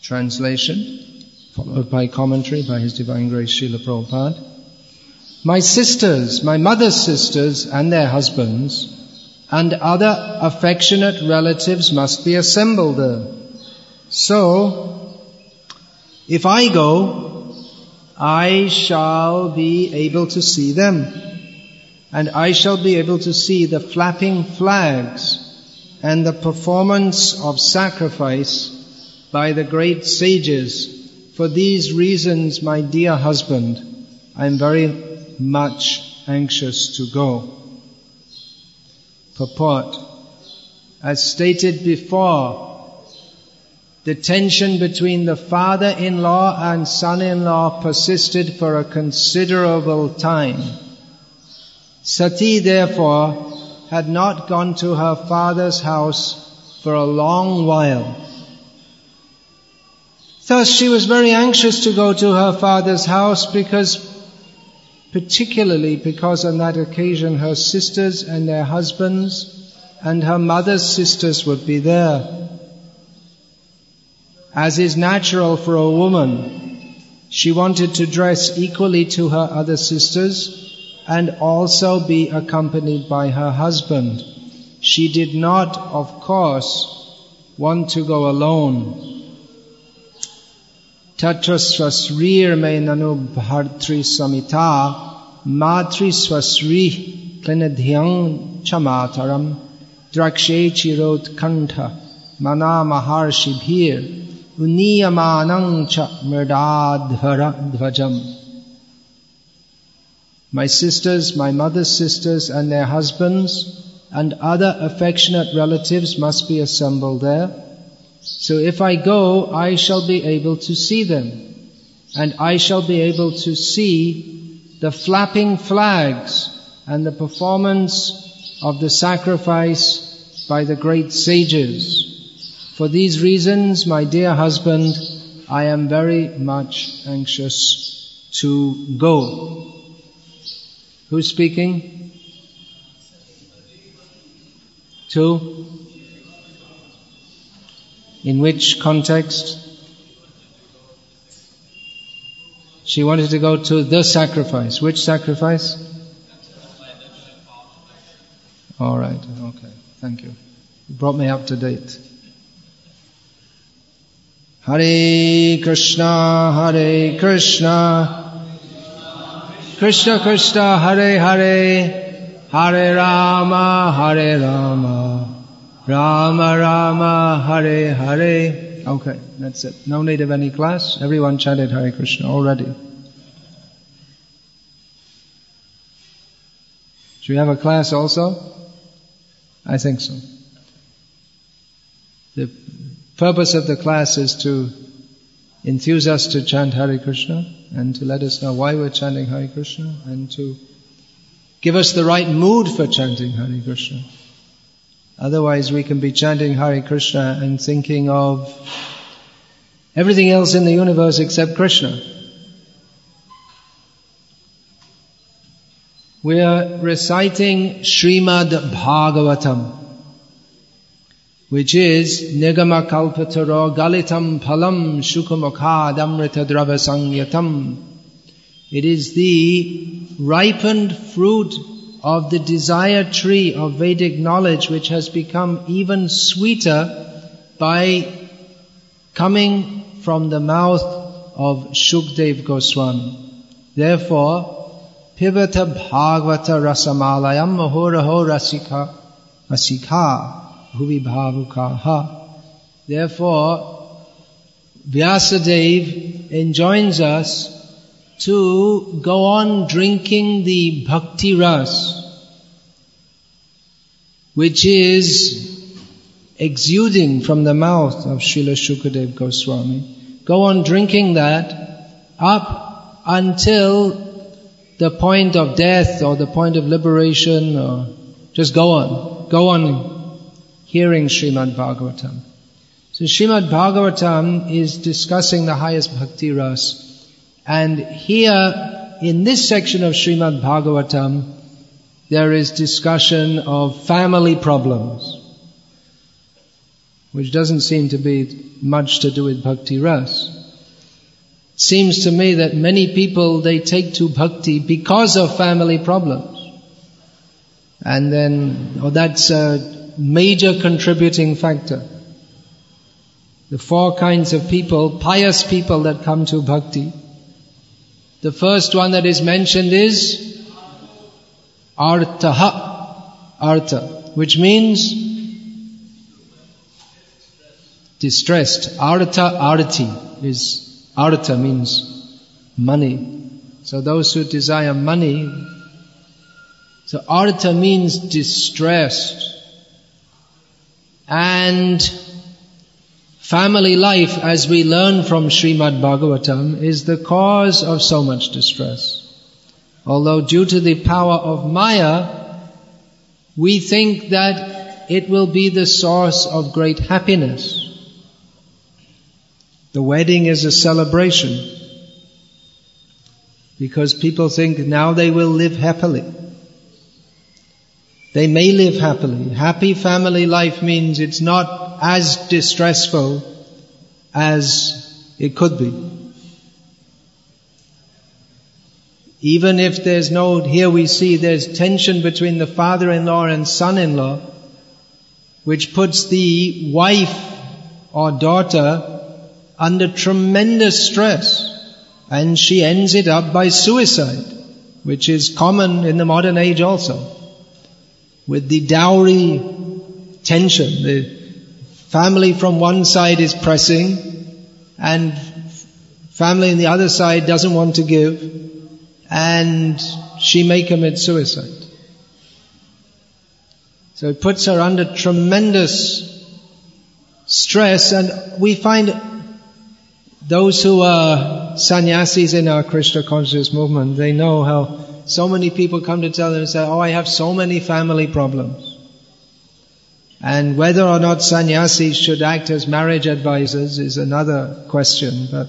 Translation, followed by commentary by His Divine Grace Srila Prabhupada. My sisters, my mother's sisters and their husbands and other affectionate relatives must be assembled there. So, if I go, I shall be able to see them, and I shall be able to see the flapping flags and the performance of sacrifice by the great sages. For these reasons, my dear husband, I am very much anxious to go. Purport. As stated before, the tension between the father-in-law and son-in-law persisted for a considerable time. Sati, therefore, had not gone to her father's house for a long while. Thus, she was very anxious to go to her father's house particularly because on that occasion her sisters and their husbands and her mother's sisters would be there. As is natural for a woman, she wanted to dress equally to her other sisters and also be accompanied by her husband. She did not, of course, want to go alone. Tatra swasrir me nanu bhartri samita matri swasri klinadhyang chamataram drakshe chirot kantha mana maharshibhir uniyamanang cha mrdadhvajam. My sisters, my mother's sisters and their husbands and other affectionate relatives must be assembled there. So if I go, I shall be able to see them, and I shall be able to see the flapping flags and the performance of the sacrifice by the great sages. For these reasons, my dear husband, I am very much anxious to go. Who's speaking? To? In which context? She wanted to go to the sacrifice. Which sacrifice? All right, okay, thank you. You brought me up to date. Hare Krishna, Hare Krishna, Krishna Krishna, Hare Hare, Hare Rama, Hare Rama, Rama Rama, Hare Hare. Okay, that's it. No need of any class. Everyone chanted Hare Krishna already. Should we have a class also? I think so. The purpose of the class is to enthuse us to chant Hare Krishna and to let us know why we're chanting Hare Krishna and to give us the right mood for chanting Hare Krishna. Otherwise we can be chanting Hare Krishna and thinking of everything else in the universe except Krishna. We are reciting Srimad Bhagavatam, which is Nigama Kalpataro Galitam Phalam Shukamokhadamrita Drava Sangyatam. It is the ripened fruit of the desire tree of Vedic knowledge, which has become even sweeter by coming from the mouth of Shukdev Goswami. Therefore, Pivata Bhagavata Rasamalayam Mahoraho Rasika Bhuvi Bhavukaha. Therefore, Vyasadeva enjoins us to go on drinking the bhakti ras, which is exuding from the mouth of Srila Shukadeva Goswami. Go on drinking that up until the point of death or the point of liberation, or just go on hearing Srimad Bhagavatam. So Srimad Bhagavatam is discussing the highest bhakti ras. And here, in this section of Srimad Bhagavatam, there is discussion of family problems. which doesn't seem to be much to do with bhakti ras. Seems to me that many people, they take to bhakti because of family problems. And then, that's a major contributing factor. The 4 kinds of people, pious people that come to bhakti. The first one that is mentioned is artha, which means distressed. Artha means money. So those who desire money, so artha means distressed. And family life, as we learn from Srimad Bhagavatam, is the cause of so much distress. Although due to the power of Maya, we think that it will be the source of great happiness. The wedding is a celebration because people think now they will live happily. They may live happily. Happy family life means it's not as distressful as it could be. Even if there's here we see there's tension between the father-in-law and son-in-law, which puts the wife or daughter under tremendous stress, and she ends it up by suicide, which is common in the modern age also. With the dowry tension, the family from one side is pressing, and family on the other side doesn't want to give, and she may commit suicide. So it puts her under tremendous stress, and we find those who are sannyasis in our Krishna consciousness movement, they know how so many people come to tell them and say, I have so many family problems. And whether or not sannyasis should act as marriage advisors is another question, but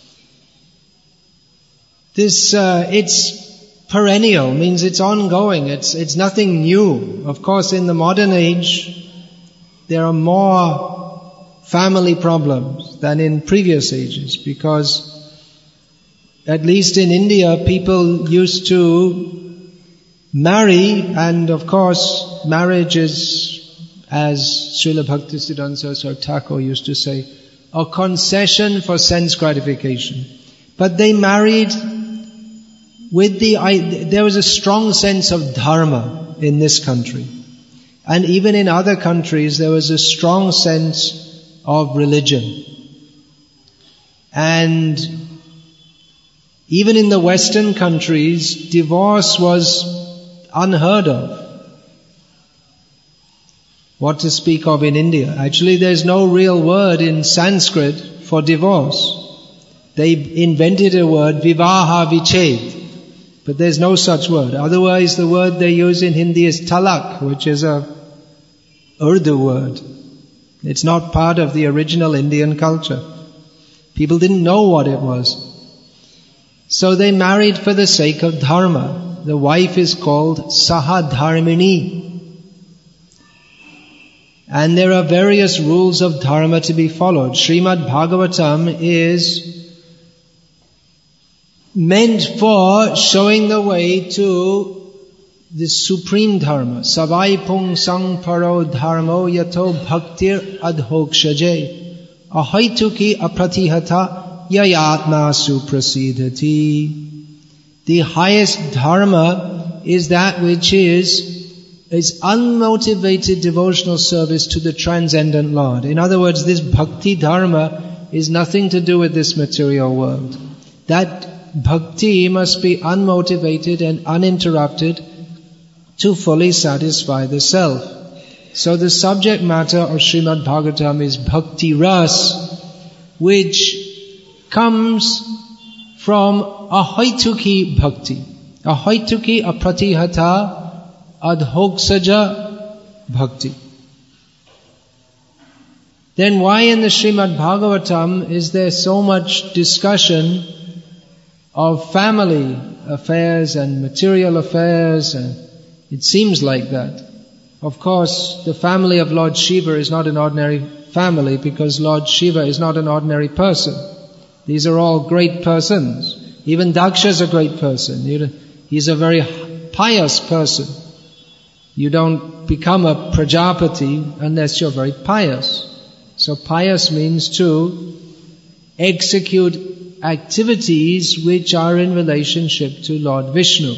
this, it's perennial, means it's ongoing, it's nothing new. Of course, in the modern age, there are more family problems than in previous ages, because at least in India, people used to marry, and of course, marriage is, as Srila Bhaktisiddhanta Saraswati Thakur used to say, a concession for sense gratification. But they married with there was a strong sense of dharma in this country. And even in other countries, there was a strong sense of religion. And even in the Western countries, divorce was unheard of. What to speak of in India? Actually, there's no real word in Sanskrit for divorce. They invented a word, vivaha viched, but there's no such word. Otherwise, the word they use in Hindi is talak, which is a Urdu word. It's not part of the original Indian culture. People didn't know what it was. So they married for the sake of dharma. The wife is called Sahadharmini. And there are various rules of dharma to be followed. Srimad Bhagavatam is meant for showing the way to the supreme dharma. Savai pung sang paro dharmo yato bhaktir adhokshaje ahaituki apratihata yayatma suprasidhati. The highest dharma is that which is unmotivated devotional service to the transcendent Lord. In other words, this bhakti dharma is nothing to do with this material world. That bhakti must be unmotivated and uninterrupted to fully satisfy the self. So the subject matter of Srimad Bhagavatam is bhakti ras, which comes from ahaituki bhakti. Ahaituki apratihata adhoksaja bhakti. Then why in the Srimad Bhagavatam is there so much discussion of family affairs and material affairs? And it seems like that. Of course, the family of Lord Shiva is not an ordinary family, because Lord Shiva is not an ordinary person. These are all great persons. Even Daksha is a great person. He's a very pious person. You don't become a Prajapati unless you're very pious. So pious means to execute activities which are in relationship to Lord Vishnu.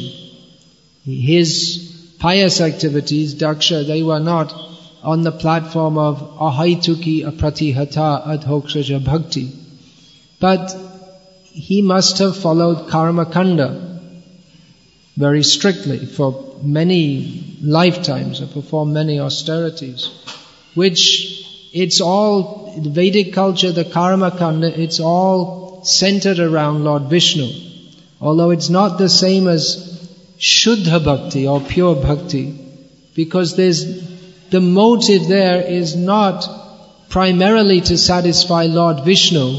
His pious activities, Daksha, they were not on the platform of ahaituki apratihata adhokshaja bhakti. But he must have followed karma kanda very strictly for many lifetimes, or performed many austerities, which it's all, in Vedic culture, the karma kanda, it's all centered around Lord Vishnu. Although it's not the same as Shuddha Bhakti or pure Bhakti, because the motive there is not primarily to satisfy Lord Vishnu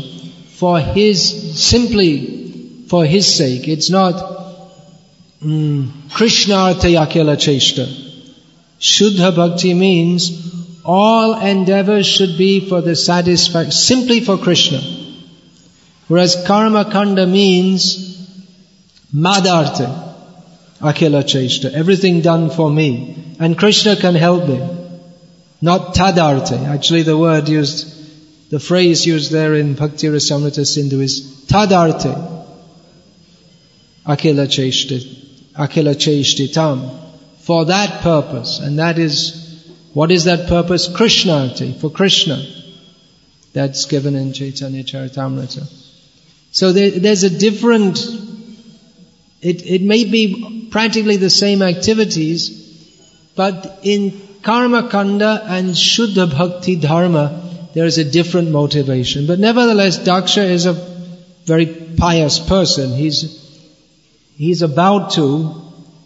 simply for His sake. It's not Krishnartha Akela Cheshta. Shuddha Bhakti means all endeavors should be for the satisfaction, simply for Krishna. Whereas Karma Kanda means Madarte Akela Cheshta, everything done for me. And Krishna can help me. Not Tadarte. Actually the phrase used there in Bhakti Rasamrita Sindhu is Tadarte Akela Cheshtitam. For that purpose. And that is, what is that purpose? Krishnarti, for Krishna. That's given in Chaitanya Charitamrita. So there's a different, it may be practically the same activities, but in Karma Kanda and Shuddha Bhakti Dharma, there is a different motivation. But nevertheless, Daksha is a very pious person. He's about to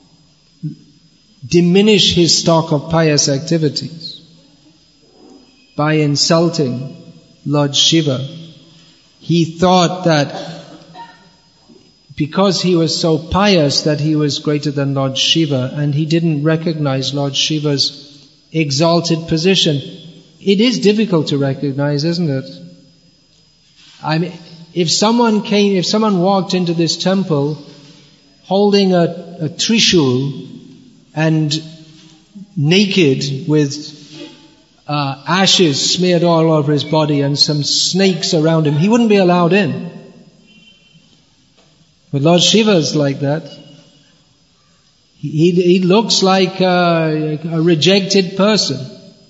diminish his stock of pious activities by insulting Lord Shiva. He thought that because he was so pious that he was greater than Lord Shiva, and he didn't recognize Lord Shiva's exalted position. It is difficult to recognize, isn't it? I mean, if someone walked into this temple holding a trishul and naked with ashes smeared all over his body and some snakes around him, he wouldn't be allowed in. But Lord Shiva is like that. He looks like a rejected person.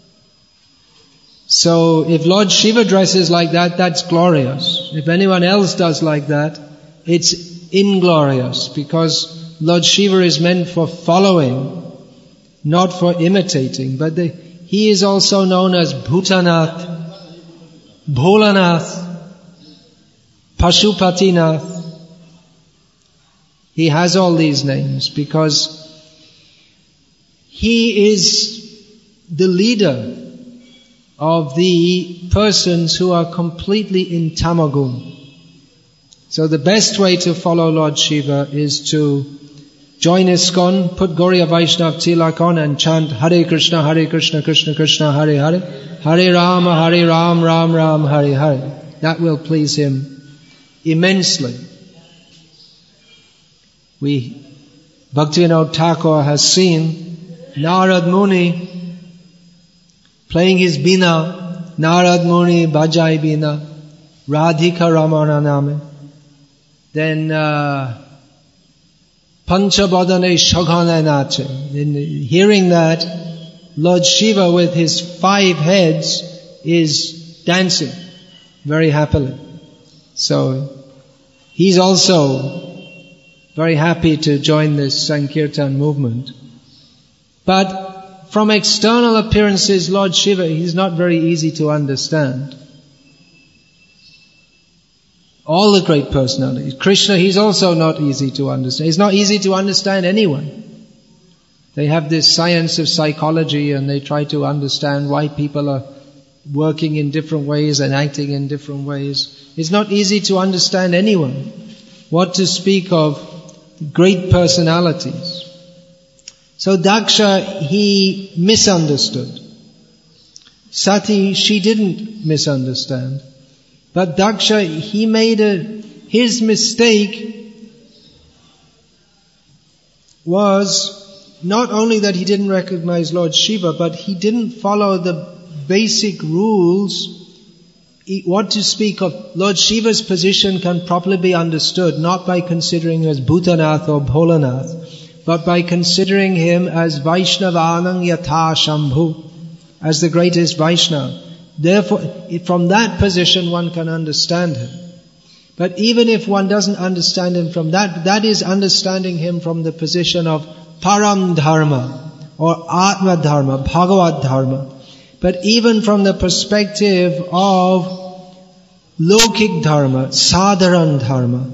So if Lord Shiva dresses like that, that's glorious. If anyone else does like that, it's inglorious, because Lord Shiva is meant for following, not for imitating. But he is also known as Bhutanath, Bholanath, Pashupatinath. He has all these names because he is the leader of the persons who are completely in Tamagun. So the best way to follow Lord Shiva is to join ISKCON, put Gauriya Vaishnav tilak on and chant Hare Krishna, Krishna Krishna, Hare Hare, Hare Ram, Ram Ram, Hare Hare. That will please him immensely. Bhaktivinoda Thakur has seen Narad Muni playing his Bina, Narad Muni Bajai Bina, Radhika Ramana Name. Then Panchabadane Shaghane Nache. In hearing that, Lord Shiva with his 5 heads is dancing very happily. So he's also very happy to join this Sankirtan movement. But from external appearances, Lord Shiva, he's not very easy to understand. All the great personalities. Krishna, he's also not easy to understand. He's not easy to understand anyone. They have this science of psychology and they try to understand why people are working in different ways and acting in different ways. It's not easy to understand anyone. What to speak of great personalities. So Daksha, he misunderstood Sati, she didn't misunderstand. But Daksha, he made his mistake was not only that he didn't recognize Lord Shiva, but he didn't follow the basic rules. What to speak of, Lord Shiva's position can properly be understood not by considering him as Bhutanath or Bholanath, but by considering him as Vaishnavanang Yatha Shambhu, as the greatest Vaishnava. Therefore, from that position one can understand him. But even if one doesn't understand him from that is understanding him from the position of Param Dharma or Atma Dharma, Bhagavad Dharma. But even from the perspective of Lokik Dharma, Sadharan Dharma,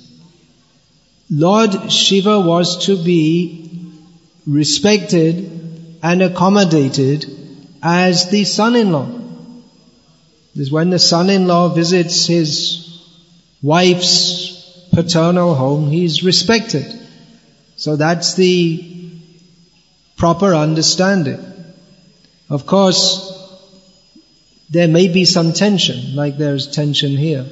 Lord Shiva was to be respected and accommodated as the son-in-law. This is when the son-in-law visits his wife's paternal home, he's respected. So that's the proper understanding. Of course, there may be some tension, like there's tension here.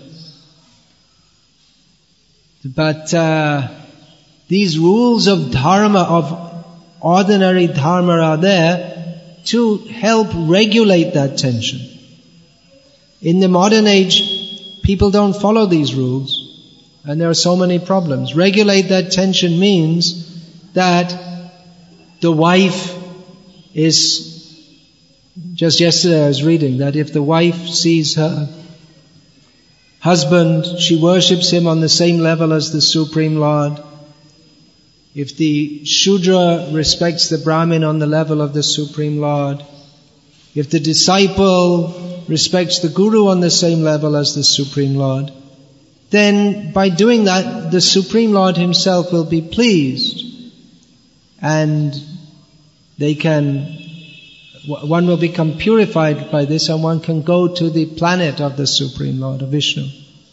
But these rules of dharma, of ordinary dharma, are there to help regulate that tension. In the modern age, people don't follow these rules, and there are so many problems. Regulate that tension means that the wife is, just yesterday I was reading, that if the wife sees her husband, she worships him on the same level as the Supreme Lord. If the Shudra respects the Brahmin on the level of the Supreme Lord, if the disciple respects the Guru on the same level as the Supreme Lord, then by doing that, the Supreme Lord himself will be pleased. And one will become purified by this, and one can go to the planet of the Supreme Lord, of Vishnu.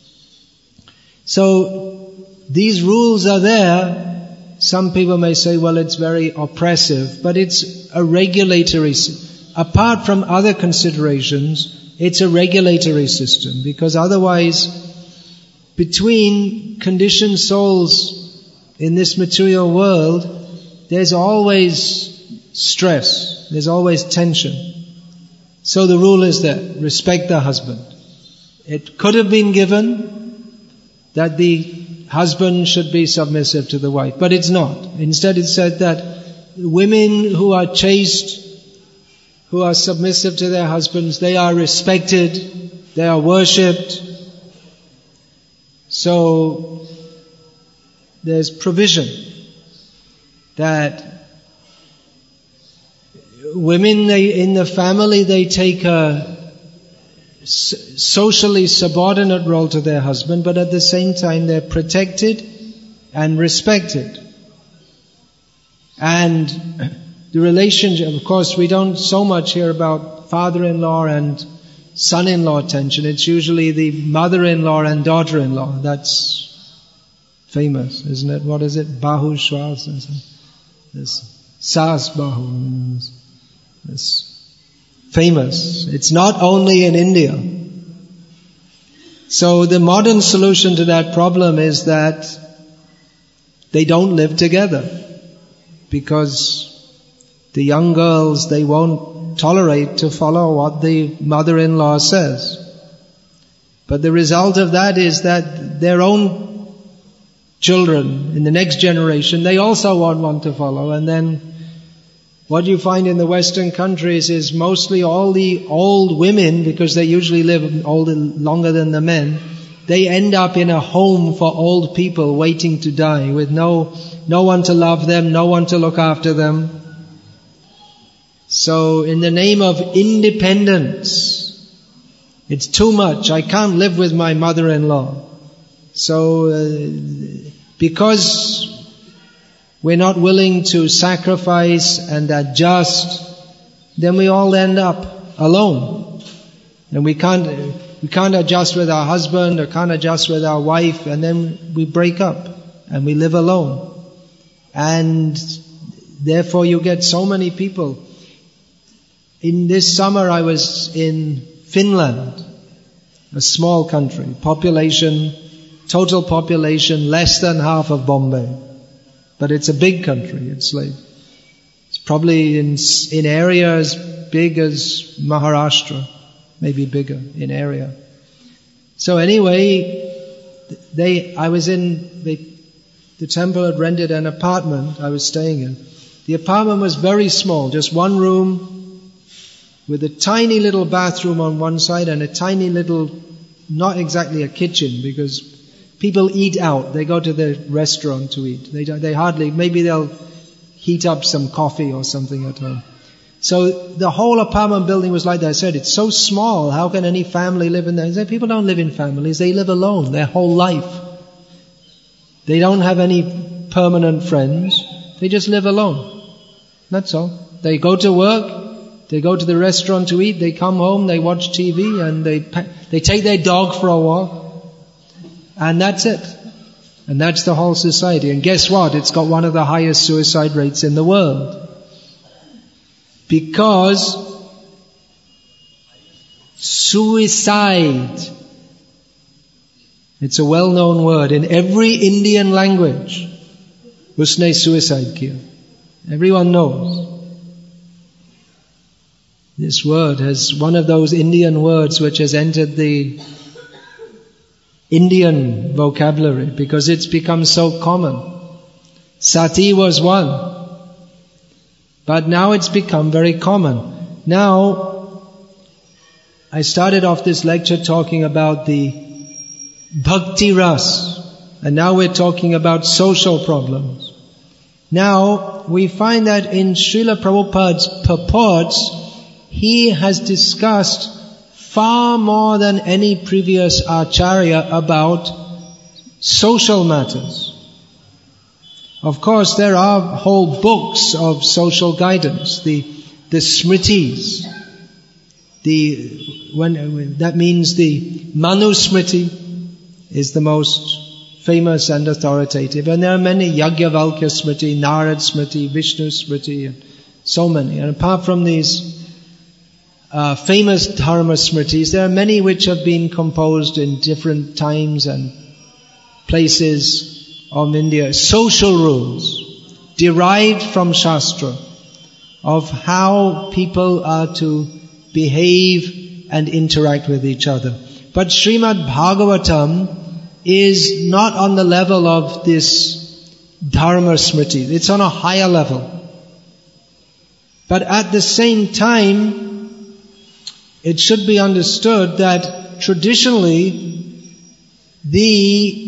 So, these rules are there. Some people may say, well, it's very oppressive, but it's a regulatory, apart from other considerations, it's a regulatory system, because otherwise, between conditioned souls in this material world, there's always stress, there's always tension. So the rule is that respect the husband. It could have been given that the husband should be submissive to the wife, but it's not. Instead it said that women who are chaste, who are submissive to their husbands, they are respected, they are worshipped. So there's provision that women in the family, they take a socially subordinate role to their husband, but at the same time they're protected and respected. And the relationship, of course, we don't so much hear about father-in-law and son-in-law tension. It's usually the mother-in-law and daughter-in-law. That's famous, isn't it? What is it? Bahu Shwas. This Sas Bahu. It's famous. It's not only in India. So the modern solution to that problem is that they don't live together, because the young girls, they won't tolerate to follow what the mother-in-law says. But the result of that is that their own children in the next generation, they also won't want to follow, and then what you find in the Western countries is mostly all the old women, because they usually live longer than the men, they end up in a home for old people waiting to die, with no one to love them, no one to look after them. So in the name of independence, it's too much. I can't live with my mother-in-law. So because we're not willing to sacrifice and adjust, then we all end up alone. And we can't adjust with our husband, or can't adjust with our wife, and then we break up and we live alone. And therefore you get so many people. In this summer I was in Finland, a small country, total population less than half of Bombay. But it's a big country. It's probably in area as big as Maharashtra, maybe bigger in area. So anyway, the temple had rented an apartment I was staying in. The apartment was very small, just one room with a tiny little bathroom on one side and a tiny little, not exactly a kitchen, because people eat out. They go to the restaurant to eat. Maybe they'll heat up some coffee or something at home. So the whole apartment building was like that. I said, it's so small, how can any family live in there? I said, people don't live in families, they live alone their whole life. They don't have any permanent friends, they just live alone. That's all. They go to work, they go to the restaurant to eat, they come home, they watch TV, and they take their dog for a walk. And that's it. And that's the whole society. And guess what? It's got one of the highest suicide rates in the world. Because suicide, it's a well-known word in every Indian language. Usne suicide kiya. Everyone knows. This word has one of those Indian words which has entered the Indian vocabulary because it's become so common. Sati was one. But now it's become very common. Now, I started off this lecture talking about the bhakti ras, and now we're talking about social problems. Now, we find that in Srila Prabhupada's purports, he has discussed far more than any previous acharya about social matters. Of course, there are whole books of social guidance, the smritis. That means the Manu Smriti is the most famous and authoritative. And there are many, Yajnavalkya Smriti, Narad Smriti, Vishnu Smriti, and so many. And apart from these famous Dharma Smritis, there are many which have been composed in different times and places of India, social rules derived from Shastra of how people are to behave and interact with each other. But Srimad Bhagavatam is not on the level of this Dharma Smriti. It's on a higher level. But at the same time, it should be understood that traditionally the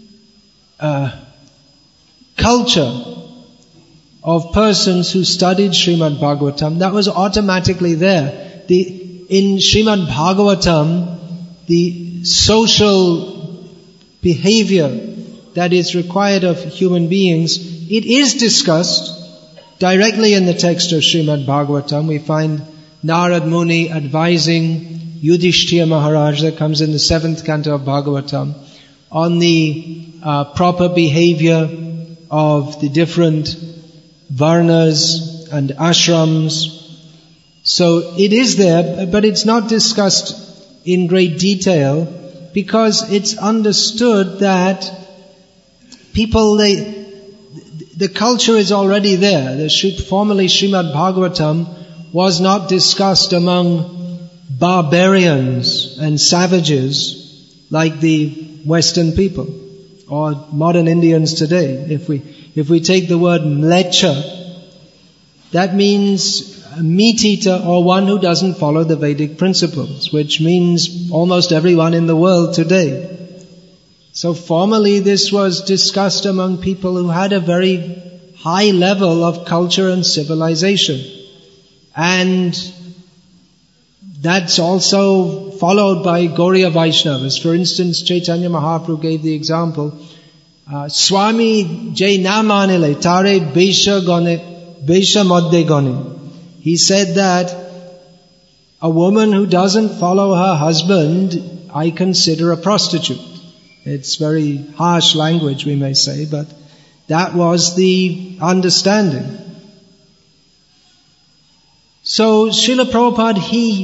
culture of persons who studied Srimad Bhagavatam, that was automatically there. In Srimad Bhagavatam, the social behavior that is required of human beings, it is discussed directly in the text of Srimad Bhagavatam. We find Narad Muni advising Yudhishthira Maharaj, that comes in the 7th canto of Bhagavatam, on the proper behavior of the different varnas and ashrams. So it is there, but it's not discussed in great detail because it's understood that people, the culture is already there. Formerly Srimad Bhagavatam was not discussed among barbarians and savages like the Western people or modern Indians today. If we take the word mlecha, that means a meat eater or one who doesn't follow the Vedic principles, which means almost everyone in the world today. So formerly this was discussed among people who had a very high level of culture and civilization. And that's also followed by Gauriya Vaishnavas. For instance, Chaitanya Mahaprabhu gave the example, Swami Jai na manile tare Besha madde gone. He said that a woman who doesn't follow her husband, I consider a prostitute. It's very harsh language, we may say, but that was the understanding. So Srila Prabhupada,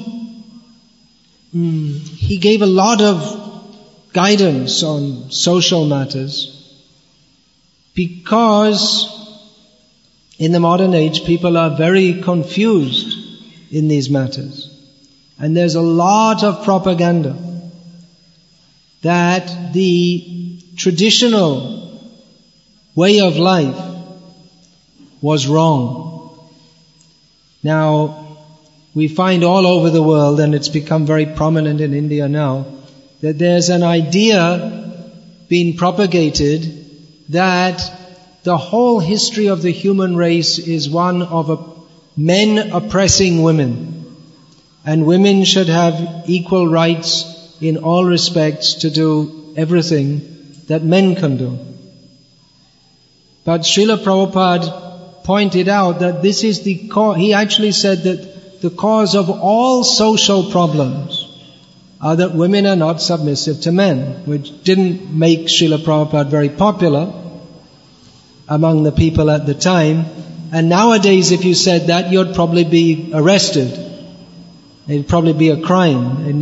he gave a lot of guidance on social matters because in the modern age people are very confused in these matters. And there's a lot of propaganda that the traditional way of life was wrong. Now, we find all over the world, and it's become very prominent in India now, that there's an idea being propagated that the whole history of the human race is one of men oppressing women. And women should have equal rights in all respects to do everything that men can do. But Srila Prabhupada pointed out that this is the cause. He actually said that the cause of all social problems are that women are not submissive to men, which didn't make Srila Prabhupada very popular among the people at the time. And nowadays, if you said that, you'd probably be arrested. It'd probably be a crime.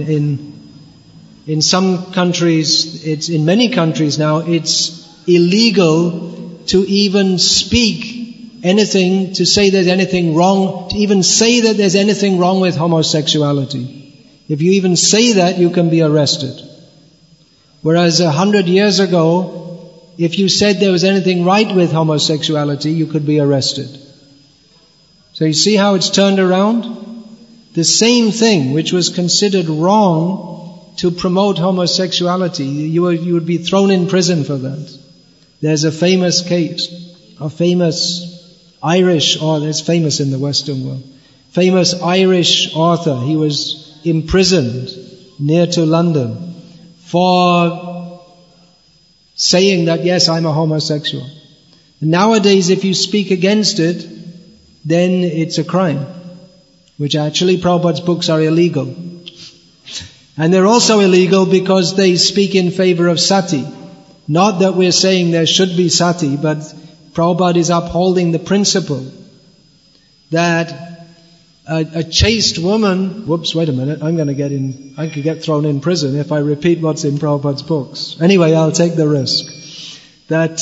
In some countries, in many countries now, it's illegal to even speak anything, to say there's anything wrong, to even say that there's anything wrong with homosexuality. If you even say that, you can be arrested. Whereas 100 years ago, if you said there was anything right with homosexuality, you could be arrested. So you see how it's turned around? The same thing which was considered wrong to promote homosexuality, you would be thrown in prison for that. There's a famous case, a famous Irish, it's famous in the Western world, famous Irish author. He was imprisoned near to London for saying that, yes, I'm a homosexual. And nowadays, if you speak against it, then it's a crime. Which actually Prabhupada's books are illegal. And they're also illegal because they speak in favor of sati. Not that we're saying there should be sati, but Prabhupada is upholding the principle that a chaste woman, wait a minute, I could get thrown in prison if I repeat what's in Prabhupada's books. Anyway, I'll take the risk. That,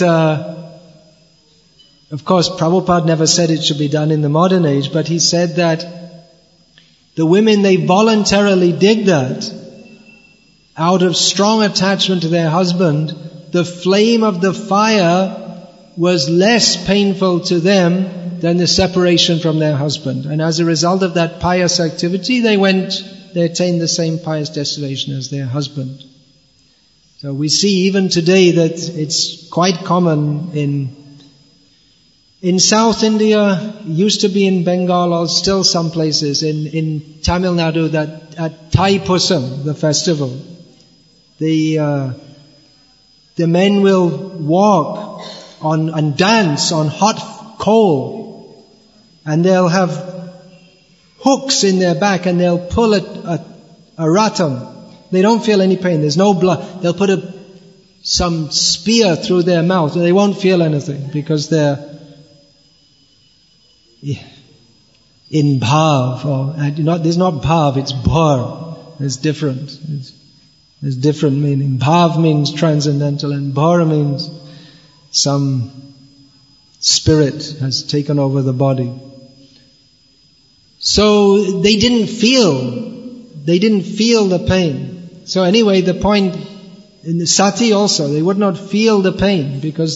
of course, Prabhupada never said it should be done in the modern age, but he said that the women, they voluntarily did that out of strong attachment to their husband. The flame of the fire was less painful to them than the separation from their husband. And as a result of that pious activity, they attained the same pious destination as their husband. So we see even today that it's quite common in South India, used to be in Bengal, or still some places, in Tamil Nadu, that at Thaipusam, the festival, the men will walk and dance on hot coal, and they'll have hooks in their back, and they'll pull a ratam. They don't feel any pain. There's no blood. They'll put some spear through their mouth, and they won't feel anything because they're in bhav, there's not bhav, it's bhar. There's different. There's different meaning. Bhav means transcendental, and bhar means some spirit has taken over the body. So they didn't feel the pain. So anyway, the point in the sati also, they would not feel the pain because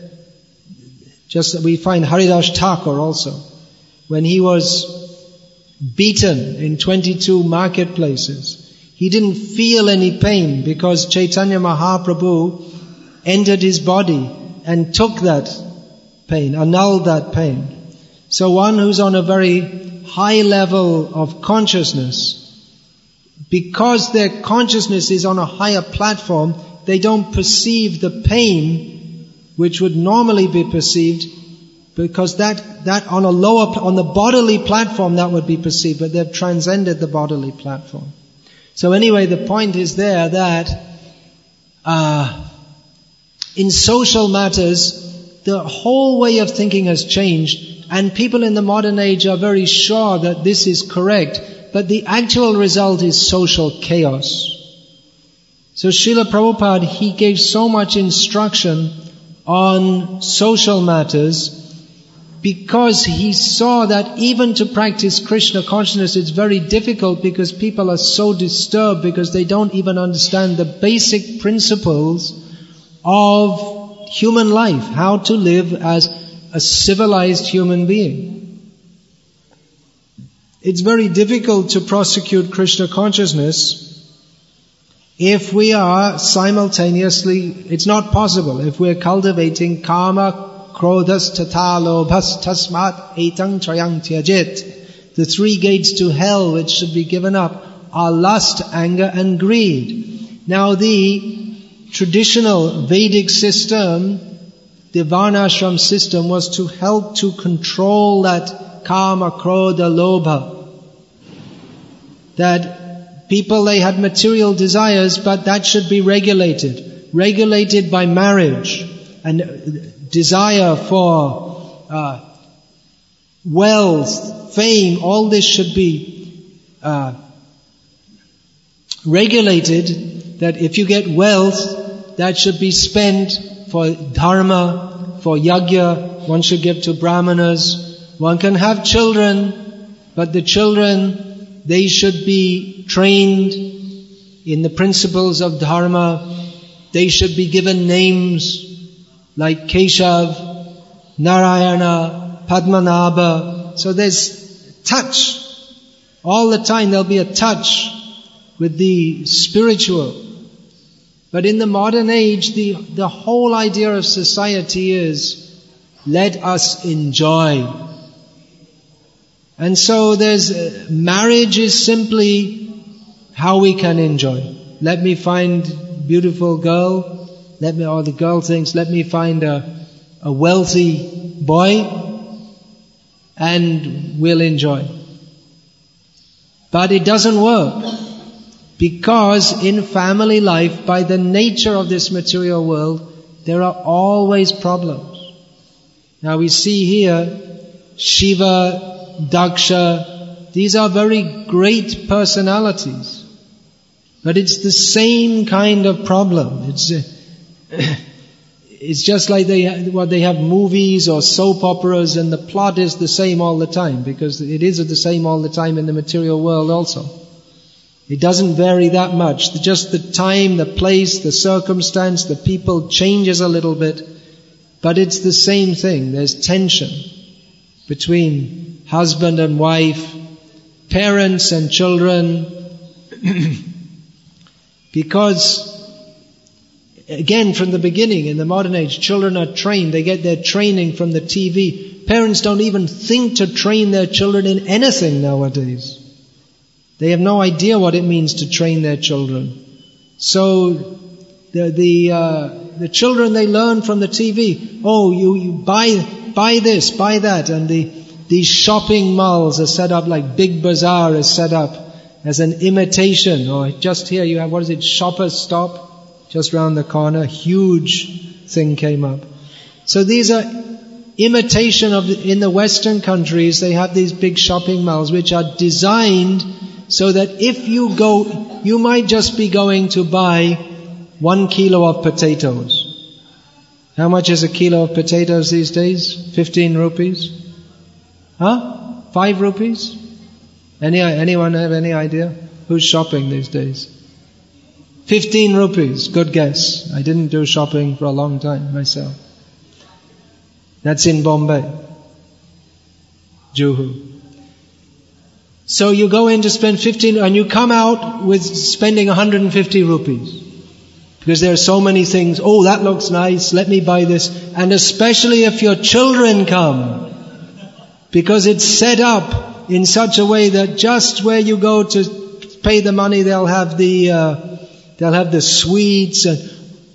we find Haridas Thakur also. When he was beaten in 22 marketplaces, he didn't feel any pain because Chaitanya Mahaprabhu entered his body and took that pain, annulled that pain. So one who's on a very high level of consciousness, because their consciousness is on a higher platform, they don't perceive the pain which would normally be perceived, because that on the bodily platform that would be perceived, but they've transcended the bodily platform. So anyway, the point is there that in social matters, the whole way of thinking has changed And people in the modern age are very sure that this is correct, but the actual result is social chaos. So Srila Prabhupada, he gave so much instruction on social matters because he saw that even to practice Krishna consciousness it's very difficult because people are so disturbed because they don't even understand the basic principles of human life, how to live as a civilized human being. It's very difficult to prosecute Krishna consciousness if we are simultaneously, it's not possible, if we're cultivating karma, krodhas, tata, lobhas, tasmat, etang, trayang, tyajet. The three gates to hell which should be given up are lust, anger and greed. Now the traditional Vedic system, the Varnashram system, was to help to control that karma, krodha, lobha. That people, they had material desires, but that should be regulated. Regulated by marriage. And desire for wealth, fame, all this should be regulated, that if you get wealth, that should be spent for dharma, for yajna, one should give to brahmanas. One can have children, but the children, they should be trained in the principles of dharma. They should be given names like Keshav, Narayana, Padmanabha. So there's touch. All the time there'll be a touch with the spiritual. But in the modern age, the whole idea of society is, let us enjoy. And so marriage is simply how we can enjoy. Let me find beautiful girl, or the girl thinks, let me find a wealthy boy, and we'll enjoy. But it doesn't work. Because in family life, by the nature of this material world, there are always problems. Now we see here, Shiva, Daksha, these are very great personalities. But it's the same kind of problem. It's just like they have movies or soap operas, and the plot is the same all the time, because it is the same all the time in the material world also. It doesn't vary that much. Just the time, the place, the circumstance, the people changes a little bit, but it's the same thing. There's tension between husband and wife, parents and children, because again, from the beginning, in the modern age, children are trained. They get their training from the TV. Parents don't even think to train their children in anything nowadays. They have no idea what it means to train their children. So the children, they learn from the TV. Oh, you buy this, buy that, and these shopping malls are set up like Big Bazaar is set up as an imitation. Or just here you have, what is it, Shoppers Stop, just round the corner. Huge thing came up. So these are imitation of in the Western countries. They have these big shopping malls which are designed so that if you go, you might just be going to buy 1 kilo of potatoes. How much is a kilo of potatoes these days? 15 rupees? 5 rupees? Anyone have any idea? Who's shopping these days? 15 rupees, good guess. I didn't do shopping for a long time myself. That's in Bombay, Juhu. So you go in to spend 15, and you come out with spending 150 rupees. Because there are so many things, oh, that looks nice, let me buy this. And especially if your children come. Because it's set up in such a way that just where you go to pay the money, they'll have the sweets, and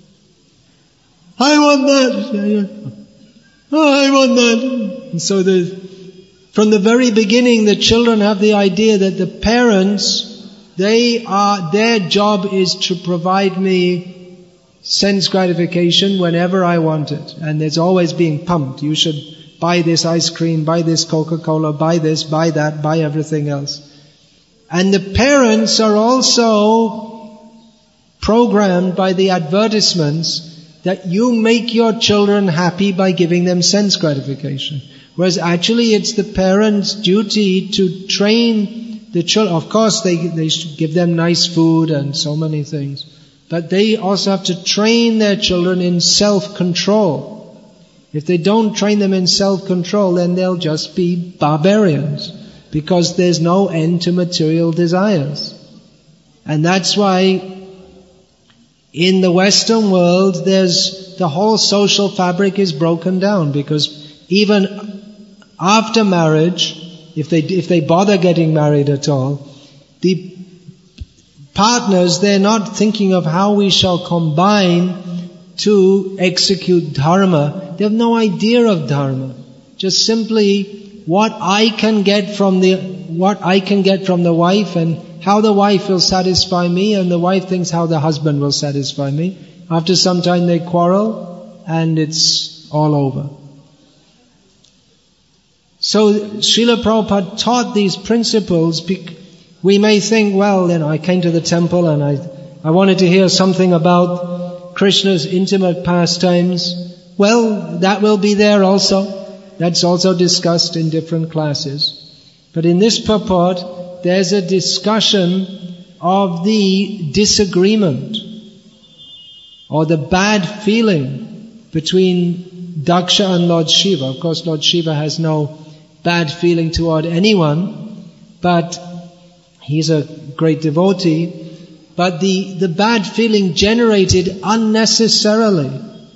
I want that. Oh, I want that. And so from the very beginning, the children have the idea that the parents, their job is to provide me sense gratification whenever I want it. And there's always being pumped. You should buy this ice cream, buy this Coca-Cola, buy this, buy that, buy everything else. And the parents are also programmed by the advertisements that you make your children happy by giving them sense gratification. Whereas actually it's the parents' duty to train the children. Of course they should give them nice food and so many things. But they also have to train their children in self-control. If they don't train them in self-control, then they'll just be barbarians. Because there's no end to material desires. And that's why in the Western world, the whole social fabric is broken down, because even after marriage, if they bother getting married at all, the partners, they're not thinking of how we shall combine to execute dharma. They have no idea of dharma. Just simply what I can get from the wife, and how the wife will satisfy me, and the wife thinks how the husband will satisfy me. After some time they quarrel, and it's all over. So Srila Prabhupada taught these principles. We may think, well, I came to the temple and I wanted to hear something about Krishna's intimate pastimes. Well, that will be there also. That's also discussed in different classes. But in this purport, there's a discussion of the disagreement or the bad feeling between Daksha and Lord Shiva. Of course, Lord Shiva has no bad feeling toward anyone, but he's a great devotee. But the bad feeling generated unnecessarily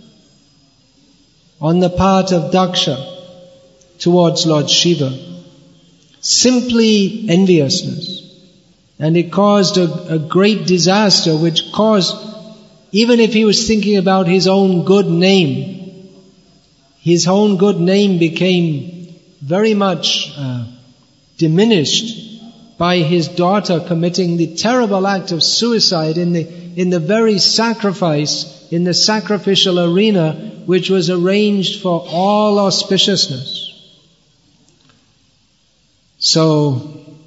on the part of Daksha towards Lord Shiva. Simply enviousness. And it caused a great disaster, which caused, even if he was thinking about his own good name became very much diminished by his daughter committing the terrible act of suicide in the very sacrifice, in the sacrificial arena, which was arranged for all auspiciousness. So,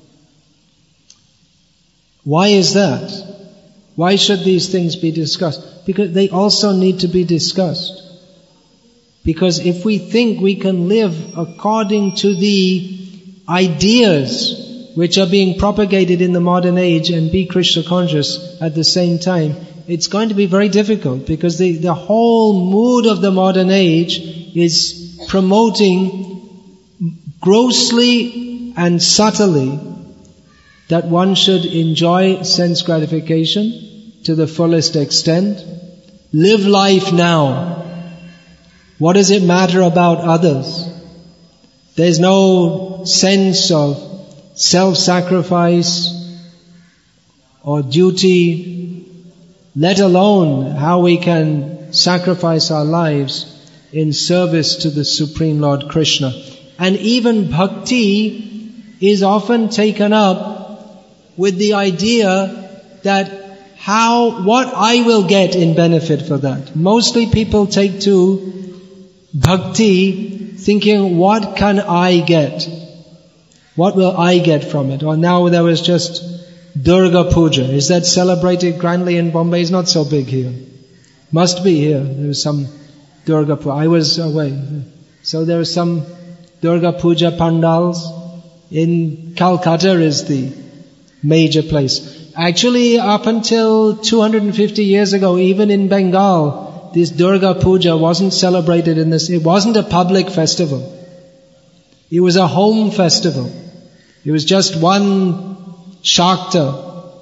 why is that? Why should these things be discussed? Because they also need to be discussed. Because if we think we can live according to the ideas which are being propagated in the modern age and be Krishna conscious at the same time, it's going to be very difficult, because the whole mood of the modern age is promoting grossly and subtly that one should enjoy sense gratification to the fullest extent. Live life now. What does it matter about others? There's no sense of self-sacrifice or duty, let alone how we can sacrifice our lives in service to the Supreme Lord Krishna. And even bhakti is often taken up with the idea that what I will get in benefit for that. Mostly people take to bhakti thinking, what can I get? What will I get from it? Or now there was just Durga Puja. Is that celebrated grandly in Bombay? It's not so big here. Must be here. There was some Durga Puja. I was away. So there are some Durga Puja pandals. In Calcutta is the major place. Actually, up until 250 years ago, even in Bengal, this Durga Puja wasn't celebrated in this. It wasn't a public festival. It was a home festival. It was just one Shakta,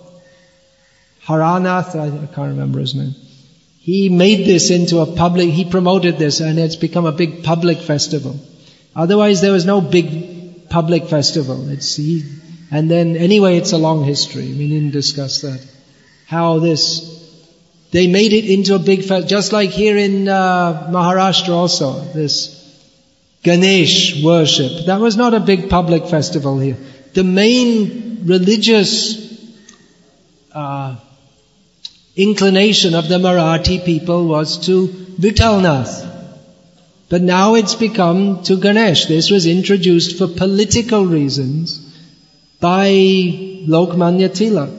Haranath, I can't remember his name. He made this into he promoted this, and it's become a big public festival. Otherwise there was no big public festival. And then anyway, it's a long history. We didn't discuss that. How they made it into a big festival, just like here in Maharashtra also, this Ganesh worship. That was not a big public festival here. The main religious inclination of the Marathi people was to Vithalnath. But now it's become to Ganesh. This was introduced for political reasons by Lokmanya Tilak.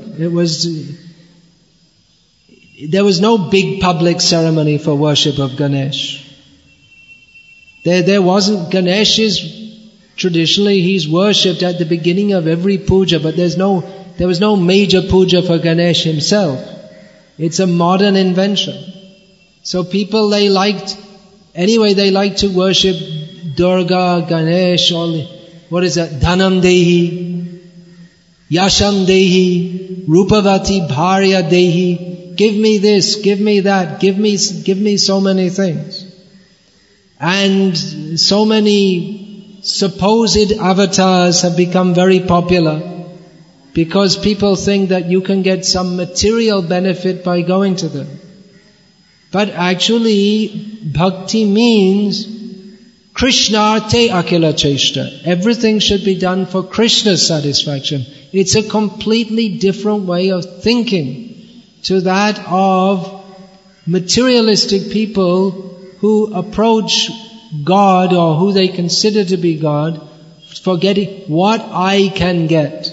There was no big public ceremony for worship of Ganesh. There wasn't. Ganesh is traditionally he's worshipped at the beginning of every puja, but there was no major puja for Ganesh himself. It's a modern invention. So people they like to worship Durga, Ganesh, what is that? Dhanam Dehi, Yasham Dehi, Rupavati Bharya Dehi. Give me this, give me that, give me so many things. And so many supposed avatars have become very popular because people think that you can get some material benefit by going to them. But actually, bhakti means Krishnarte Akila Cheshta. Everything should be done for Krishna's satisfaction. It's a completely different way of thinking to that of materialistic people who approach God or who they consider to be God, forgetting what I can get.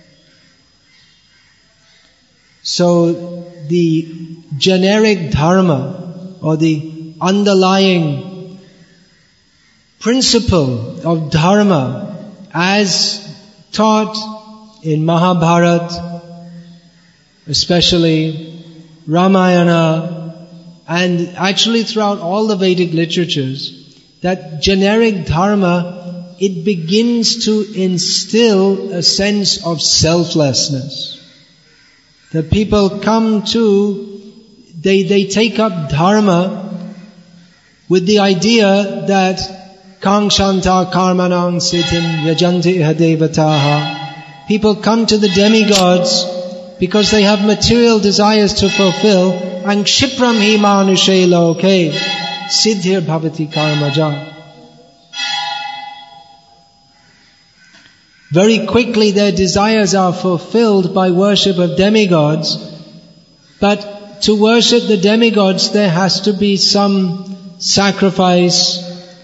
So the generic dharma or the underlying principle of dharma as taught in Mahabharata, especially Ramayana, and actually throughout all the Vedic literatures, that generic dharma, it begins to instill a sense of selflessness. That people come to, they take up dharma with the idea that Kangshanta karmanang sitim yajanti ihadevataha. People come to the demigods because they have material desires to fulfill, and kshipram hi manushe loke siddhir bhavati karmaja. Very quickly their desires are fulfilled by worship of demigods, but to worship the demigods there has to be some sacrifice.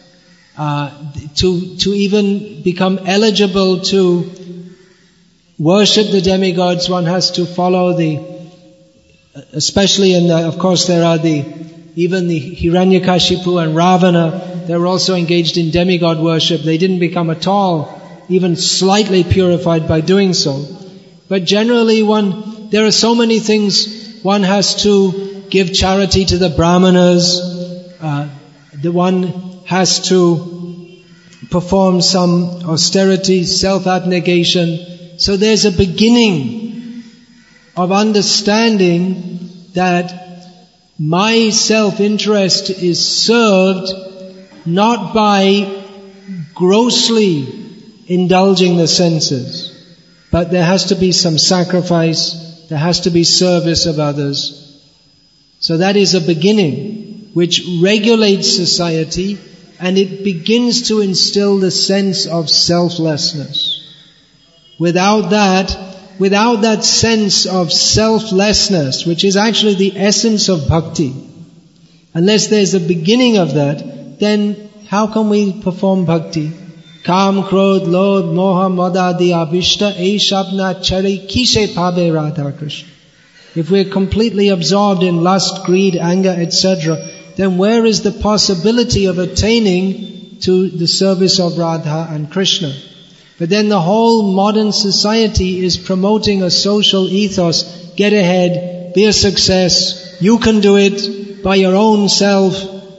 To even become eligible to worship the demigods, one has to follow especially of course there are even the Hiranyakashipu and Ravana, they're also engaged in demigod worship. They didn't become at all even slightly purified by doing so. But generally there are so many things. One has to give charity to the brahmanas, the one has to perform some austerity, self-abnegation. So there's a beginning of understanding that my self-interest is served not by grossly indulging the senses, but there has to be some sacrifice, there has to be service of others. So that is a beginning which regulates society, and it begins to instill the sense of selflessness. Without that sense of selflessness, which is actually the essence of bhakti, unless there's a beginning of that, then how can we perform bhakti? Kam, krodh, lodh, moha, madadi, abhishta, eshabna, chari, kishe pabe radha krishna. If we're completely absorbed in lust, greed, anger, etc., then where is the possibility of attaining to the service of Radha and Krishna? But then the whole modern society is promoting a social ethos. Get ahead, be a success, you can do it by your own self.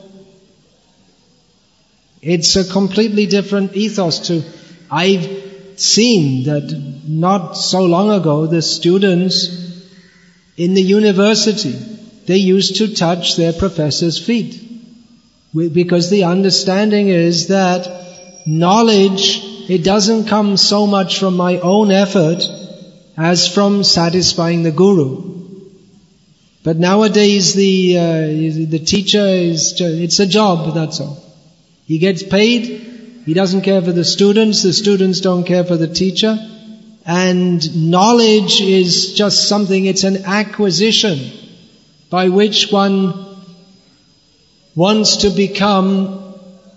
It's a completely different ethos I've seen that not so long ago, the students in the university, they used to touch their professor's feet. Because the understanding is that knowledge, it doesn't come so much from my own effort as from satisfying the guru. But nowadays the teacher it's a job, that's all. He gets paid, he doesn't care for the students don't care for the teacher, and knowledge is just something, it's an acquisition by which one wants to become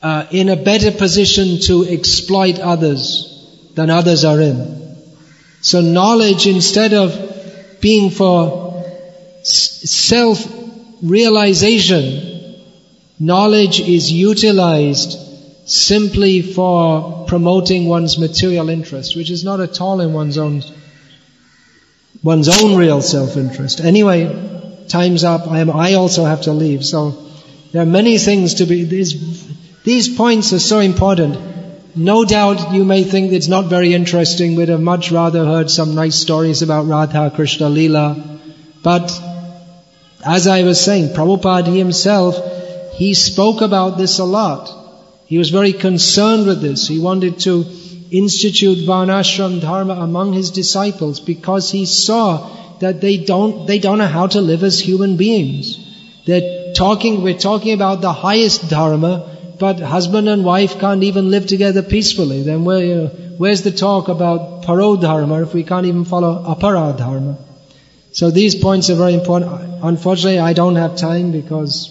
in a better position to exploit others than others are in. So knowledge, instead of being for self-realization, knowledge is utilized simply for promoting one's material interest, which is not at all in one's own real self-interest. Anyway, time's up. I also have to leave. So there are many things to be... These points are so important. No doubt you may think it's not very interesting. We'd have much rather heard some nice stories about Radha Krishna Leela. But as I was saying, Prabhupada himself, he spoke about this a lot. He was very concerned with this. He wanted to institute Varnashram Dharma among his disciples because he saw that they don't know how to live as human beings. We're talking about the highest Dharma, but husband and wife can't even live together peacefully. Then where's the talk about Paro Dharma if we can't even follow Apara Dharma? So these points are very important. Unfortunately, I don't have time because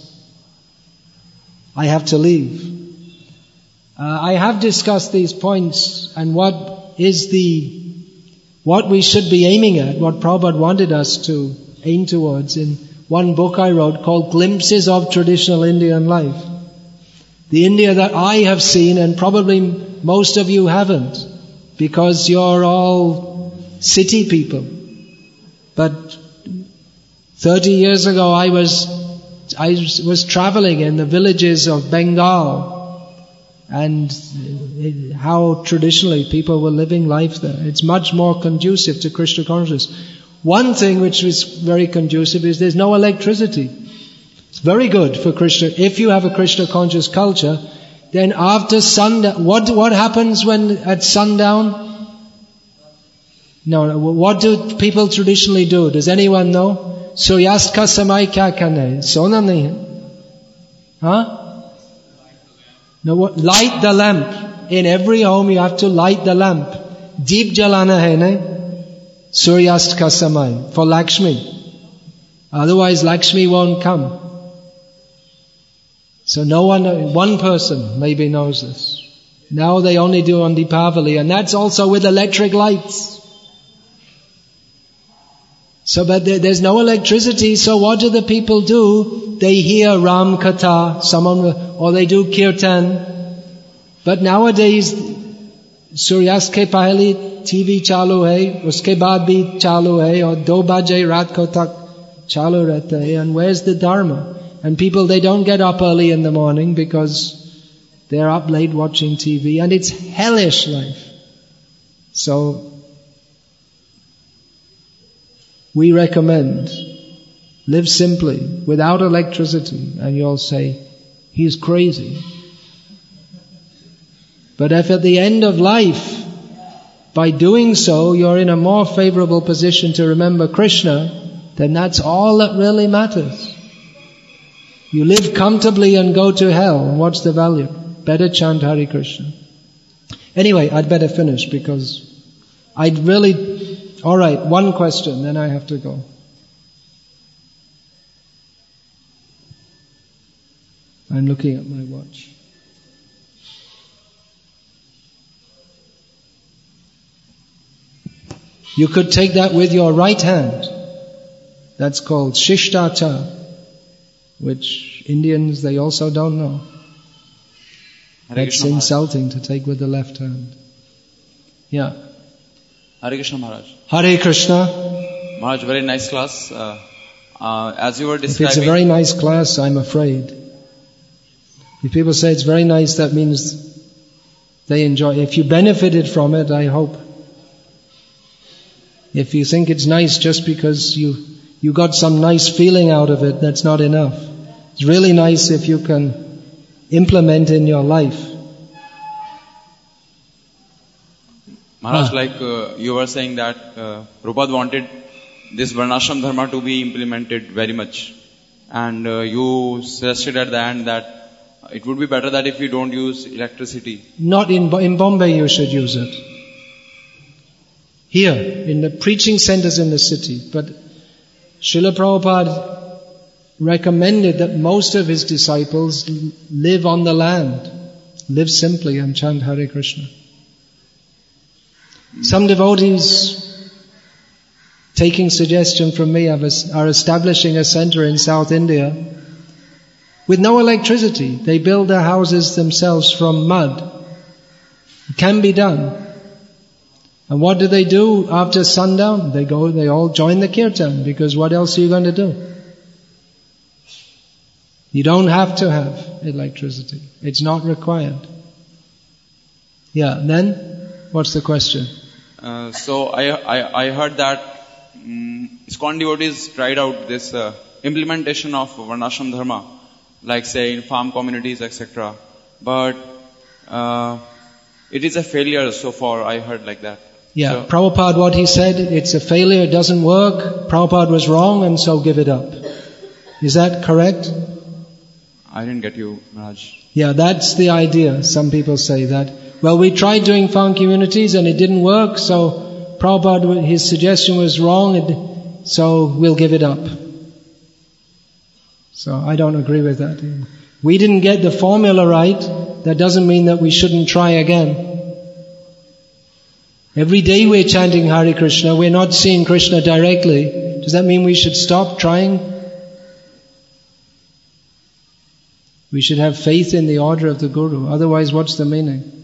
I have to leave. I have discussed these points and what we should be aiming at, what Prabhupada wanted us to aim towards in one book I wrote called Glimpses of Traditional Indian Life. The India that I have seen, and probably most of you haven't, because you're all city people. But 30 years ago I was traveling in the villages of Bengal, and how traditionally people were living life there. It's much more conducive to Krishna consciousness. One thing which is very conducive is there's no electricity. It's very good for Krishna. If you have a Krishna conscious culture, then after sundown, what happens when at sundown? No, what do people traditionally do? Does anyone know? Suryast ka samay kya karna hai? Sona nahi hai. Huh? No, light the lamp. In every home you have to light the lamp. Deep jalana hai, nahi? Suryast ka samay. For Lakshmi. Otherwise Lakshmi won't come. So one person maybe knows this. Now they only do on Deepavali, and that's also with electric lights. So, but there's no electricity, so what do the people do? They hear Ram Katha, or they do Kirtan. But nowadays, Suryast ke pahli TV chalu hai, uske baad bhi chalu hai, or 2 baje raat ko tak chalu rehta hai, and where's the Dharma? And people, they don't get up early in the morning because they're up late watching TV, and it's hellish life. So, we recommend, live simply, without electricity, and you'll say, he's crazy. But if at the end of life, by doing so, you're in a more favorable position to remember Krishna, then that's all that really matters. You live comfortably and go to hell, and what's the value? Better chant Hare Krishna. Anyway, I'd better finish because alright, one question, then I have to go. I'm looking at my watch. You could take that with your right hand. That's called Shishtachar, which Indians, they also don't know. That's insulting to take with the left hand. Yeah. Hare Krishna Maharaj. Hare Krishna. Maharaj, very nice class. As you were describing... If it's a very nice class, I'm afraid. If people say it's very nice, that means they enjoy. If you benefited from it, I hope. If you think it's nice just because you got some nice feeling out of it, that's not enough. It's really nice if you can implement in your life. Maharaj, you were saying that Prabhupada wanted this Varnashram Dharma to be implemented very much. And you suggested at the end that it would be better that if you don't use electricity. Not in Bombay you should use it. Here, in the preaching centers in the city. But Srila Prabhupada recommended that most of his disciples live on the land. live simply and chant Hare Krishna. Some devotees, taking suggestion from me, are establishing a center in South India with no electricity. They build their houses themselves from mud. It can be done. And what do? After sundown? They all join the kirtan, because what else are you going to do? You don't have to have electricity. It's not required. Yeah, then? What's the question? So I heard that ISKCON devotees tried out this implementation of Varnashram Dharma, like say in farm communities, etc. But it is a failure so far, I heard like that. Yeah, so, Prabhupada, what he said, it's a failure, it doesn't work, Prabhupada was wrong, and so give it up. Is that correct? I didn't get you, Maharaj. Yeah, that's the idea. Some people say that. Well, we tried doing farm communities and it didn't work, so Prabhupada, his suggestion was wrong, so we'll give it up. So I don't agree with that. We didn't get the formula right, that doesn't mean that we shouldn't try again. Every day we're chanting Hare Krishna, we're not seeing Krishna directly. Does that mean we should stop trying? We should have faith in the order of the Guru. Otherwise, what's the meaning?